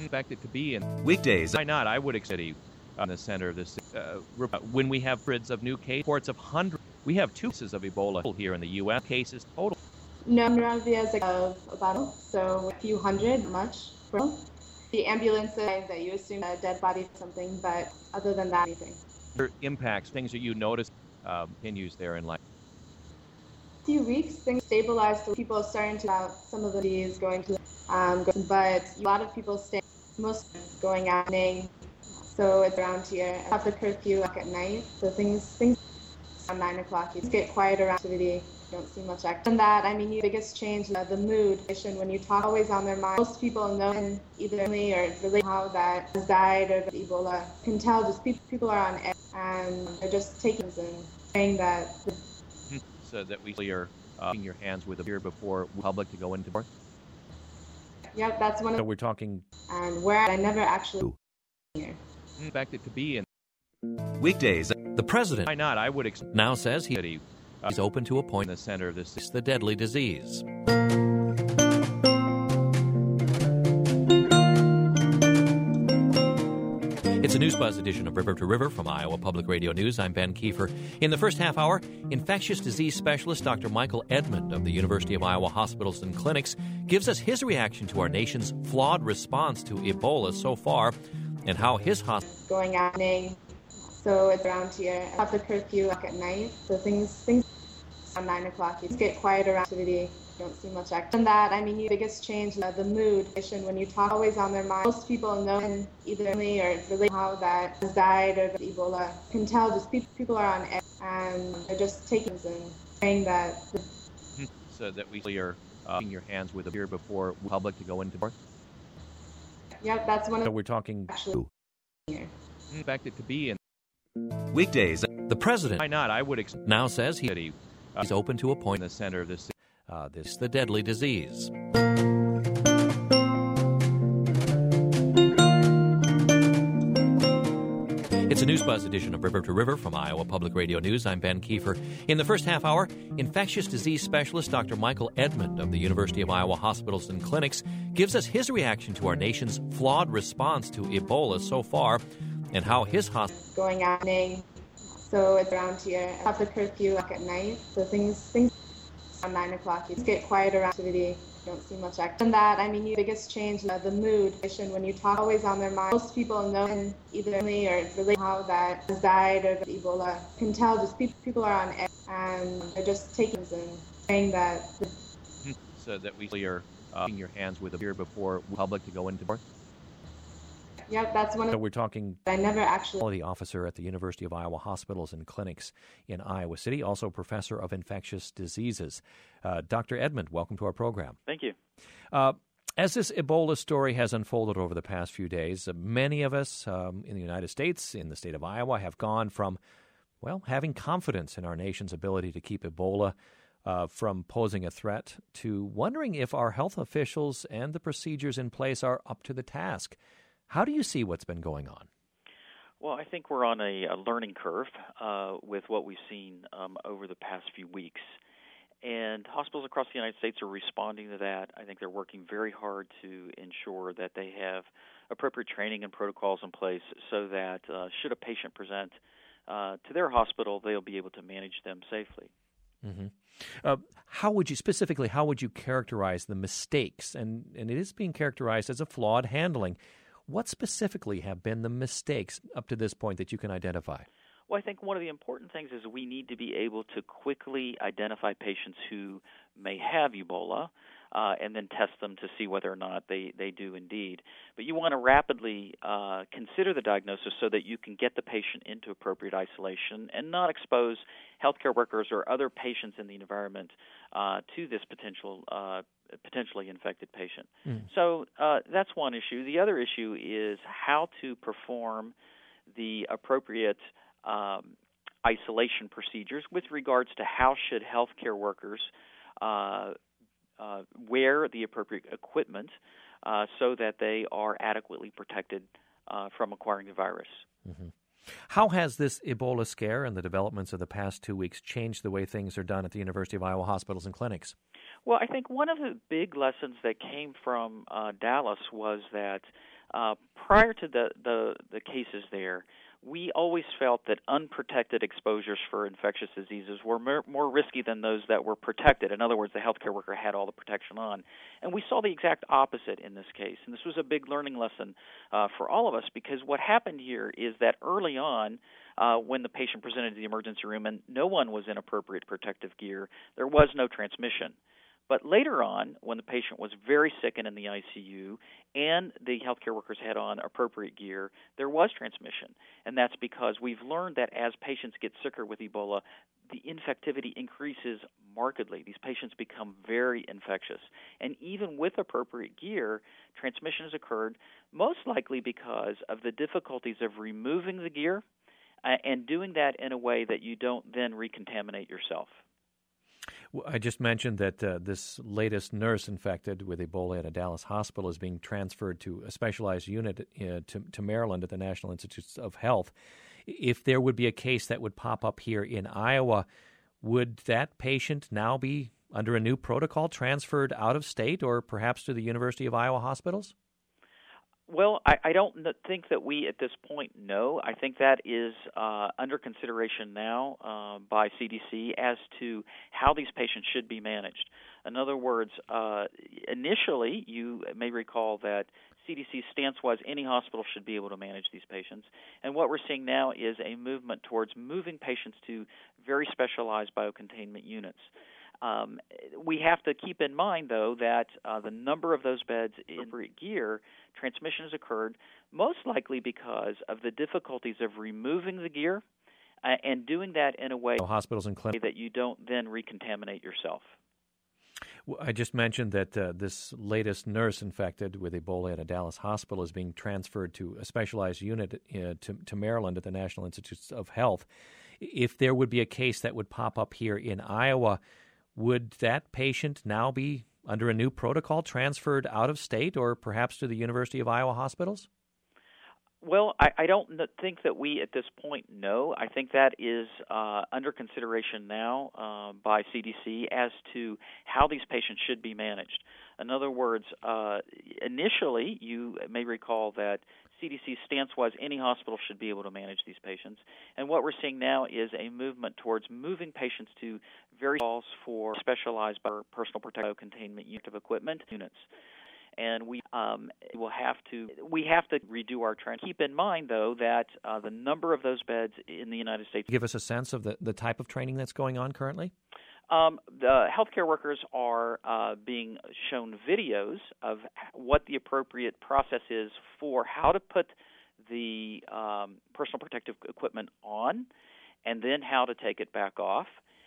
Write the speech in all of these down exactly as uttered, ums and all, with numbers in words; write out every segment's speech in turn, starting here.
expect it to be in weekdays. Why not? I would expect it in the center of this. Uh, when we have hundreds of new cases, reports of hundreds, we have two cases of Ebola here in the U S Cases total. No, around the of about so a few hundred, much. The ambulance that you assume a dead body or something, but other than that, anything. Impacts, things that you notice, um, continues there in life. A few weeks, things stabilized, so people are starting to out some of the disease going to, um, but a lot of people stay, most going out, so it's around here. Have the curfew like at night, so things things around nine o'clock. You get quiet around activity. Don't see much activity. And that, I mean, the biggest change, uh, the mood, when you talk, always on their mind. Most people know either or relate how that has died or the Ebola. You can tell just people, people are on edge and they're just taking and saying that. So that we are uh, in your hands with a beer before public to go into birth. Yep, that's one of. So we're talking. And where I never actually. Here. Expect it to be in weekdays. The president. Why not? I would ex- now says he. He's open to appoint in the center of this the deadly disease. It's a News Buzz edition of River to River from Iowa Public Radio News. I'm Ben Kiefer. In the first half hour, infectious disease specialist Doctor Michael Edmond of the University of Iowa Hospitals and Clinics gives us his reaction to our nation's flawed response to Ebola so far and how his hospital going out. So it's around here. Have the curfew like at night, so things things around nine o'clock. You get quiet around activity. Don't see much activity. And that, I mean, the biggest change, uh, the mood, when you talk, always on their mind. Most people know either or relate how that has died or the Ebola. You can tell just people, people are on edge and they're just taking and saying that. So that we are uh, in your hands with a beer before public to go into birth. Yep, that's one of. So we're talking. Actually, here. Expect it to be in weekdays. The president. Why not? I would ex- now says he. Uh, he's open to appoint in the center of this. Uh, this the deadly disease. It's a News Buzz edition of River to River from Iowa Public Radio News. I'm Ben Kiefer. In the first half hour, infectious disease specialist Doctor Michael Edmond of the University of Iowa Hospitals and Clinics gives us his reaction to our nation's flawed response to Ebola so far and how his hospital going out. So it's around here. Have the curfew like at night, so things things. Around nine o'clock. You get quiet around activity. Don't see much activity. And that, I mean, the biggest change, uh, the mood, when you talk, always on their mind. Most people know either or relate how that has died or the Ebola. You can tell just people, people are on edge and they're just taking and saying that. So that we are uh, in your hands with a beer before public to go into birth. Yep, that's one of. So we're talking. I never actually. Quality officer at the University of Iowa Hospitals and Clinics in Iowa City, also professor of infectious diseases. Uh, Doctor Edmond, welcome to our program. Thank you. Uh, as this Ebola story has unfolded over the past few days, uh, many of us um, in the United States, in the state of Iowa, have gone from, well, having confidence in our nation's ability to keep Ebola uh, from posing a threat to wondering if our health officials and the procedures in place are up to the task. How do you see what's been going on? Well, I think we're on a, a learning curve uh, with what we've seen um, over the past few weeks. And hospitals across the United States are responding to that. I think they're working very hard to ensure that they have appropriate training and protocols in place so that uh, should a patient present uh, to their hospital, they'll be able to manage them safely. Mm-hmm. Uh, how would you, specifically, how would you characterize the mistakes? And, and it is being characterized as a flawed handling. What specifically have been the mistakes up to this point that you can identify? Well, I think one of the important things is we need to be able to quickly identify patients who may have Ebola uh, and then test them to see whether or not they, they do indeed. But you want to rapidly uh, consider the diagnosis so that you can get the patient into appropriate isolation and not expose healthcare workers or other patients in the environment uh, to this potential uh, potentially infected patient. Mm. So uh, that's one issue. The other issue is how to perform the appropriate um, isolation procedures with regards to how should healthcare workers uh, uh, wear the appropriate equipment uh, so that they are adequately protected uh, from acquiring the virus. Mm-hmm. How has this Ebola scare and the developments of the past two weeks changed the way things are done at the University of Iowa Hospitals and Clinics? Well, I think one of the big lessons that came from uh, Dallas was that Uh, prior to the, the, the cases there, we always felt that unprotected exposures for infectious diseases were more, more risky than those that were protected. In other words, the healthcare worker had all the protection on. And we saw the exact opposite in this case. And this was a big learning lesson uh, for all of us, because what happened here is that early on, uh, when the patient presented to the emergency room and no one was in appropriate protective gear, there was no transmission. But later on, when the patient was very sick and in the I C U and the healthcare workers had on appropriate gear, there was transmission. And that's because we've learned that as patients get sicker with Ebola, the infectivity increases markedly. These patients become very infectious. And even with appropriate gear, transmission has occurred, most likely because of the difficulties of removing the gear uh, and doing that in a way that you don't then recontaminate yourself. I just mentioned that uh, this latest nurse infected with Ebola at a Dallas hospital is being transferred to a specialized unit uh, to, to Maryland at the National Institutes of Health. If there would be a case that would pop up here in Iowa, would that patient now be under a new protocol transferred out of state or perhaps to the University of Iowa hospitals? Well, I, I don't think that we at this point know. I think that is uh, under consideration now uh, by C D C as to how these patients should be managed. In other words, uh, initially, you may recall that C D C's stance was any hospital should be able to manage these patients. And what we're seeing now is a movement towards moving patients to very specialized biocontainment units. Um, we have to keep in mind, though, that uh, the number of those beds in appropriate gear, transmission has occurred, most likely because of the difficulties of removing the gear uh, and doing that in a way hospitals and clinics that you don't then recontaminate yourself. I just mentioned that uh, this latest nurse infected with Ebola at a Dallas hospital is being transferred to a specialized unit uh, to, to Maryland at the National Institutes of Health. If there would be a case that would pop up here in Iowa, would that patient now be under a new protocol transferred out of state or perhaps to the University of Iowa hospitals? Well, I, I don't think that we at this point know. I think that is uh, under consideration now uh, by C D C as to how these patients should be managed. In other words, uh, initially, you may recall that C D C's stance was any hospital should be able to manage these patients. And what we're seeing now is a movement towards moving patients to very calls for specialized personal protective containment unit of equipment units. And we um, will have to we have to redo our trend. Keep in mind, though, that uh, the number of those beds in the United States. Give us a sense of the, the type of training that's going on currently. Um, the healthcare workers are uh, being shown videos of what the appropriate process is for how to put the um, personal protective equipment on, and then how to take it back off.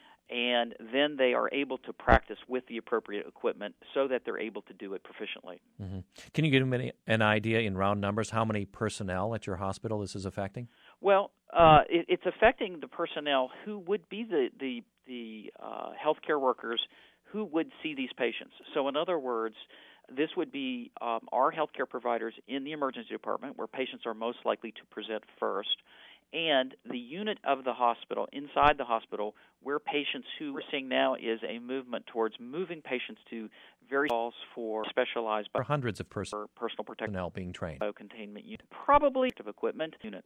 And then they are able to practice with the appropriate equipment so that they're able to do it proficiently. Mm-hmm. Can you give them any, an idea in round numbers how many personnel at your hospital this is affecting? Well, uh, it, it's affecting the personnel who would be the, the, the uh, healthcare workers who would see these patients. So in other words, this would be um, our healthcare providers in the emergency department where patients are most likely to present first, and the unit of the hospital, inside the hospital, where patients who we're seeing now is a movement towards moving patients to very calls for specialized for hundreds of pers- personal protective personnel being trained. Biocontainment unit, probably of equipment units.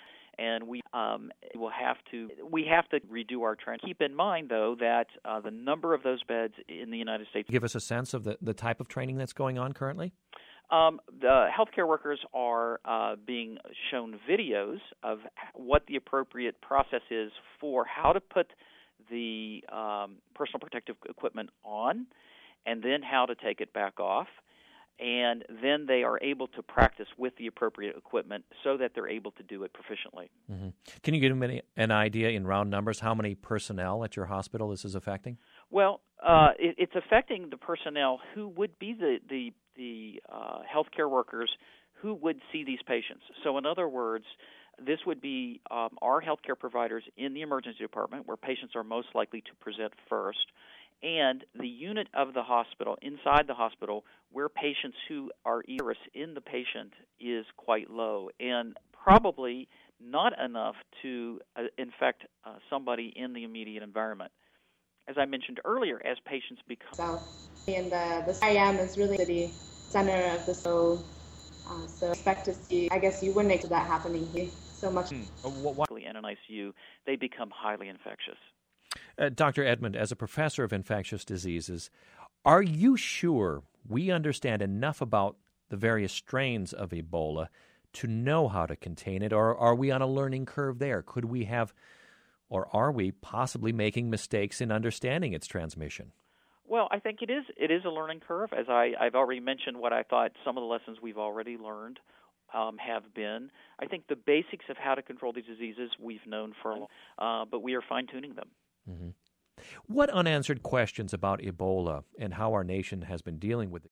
And we um, will have to we have to redo our trend. Keep in mind, though, that uh, the number of those beds in the United States. Give us a sense of the, the type of training that's going on currently. Um, the healthcare workers are uh, being shown videos of what the appropriate process is for how to put the um, personal protective equipment on, and then how to take it back off. And then they are able to practice with the appropriate equipment so that they're able to do it proficiently. Mm-hmm. Can you give them any, an idea in round numbers how many personnel at your hospital this is affecting? Well, uh, it, it's affecting the personnel who would be the, the, the uh, healthcare workers who would see these patients. So in other words, this would be um, our healthcare providers in the emergency department where patients are most likely to present first, and the unit of the hospital, inside the hospital, where patients who are eris in the patient is quite low and probably not enough to uh, infect uh, somebody in the immediate environment. As I mentioned earlier, as patients become... South, and the, the I A M is really the city center of the so Uh, so expect to see, I guess you wouldn't expect that happening here so much. Hmm. Uh, wh- wh- In an I C U, they become highly infectious. Uh, Doctor Edmond, as a professor of infectious diseases, are you sure we understand enough about the various strains of Ebola to know how to contain it, or are we on a learning curve there? Could we have, or are we possibly making mistakes in understanding its transmission? Well, I think it is it is a learning curve. As I, I've already mentioned what I thought some of the lessons we've already learned um, have been. I think the basics of how to control these diseases we've known for a long time, uh, but we are fine-tuning them. Mm-hmm. What unanswered questions about Ebola and how our nation has been dealing with it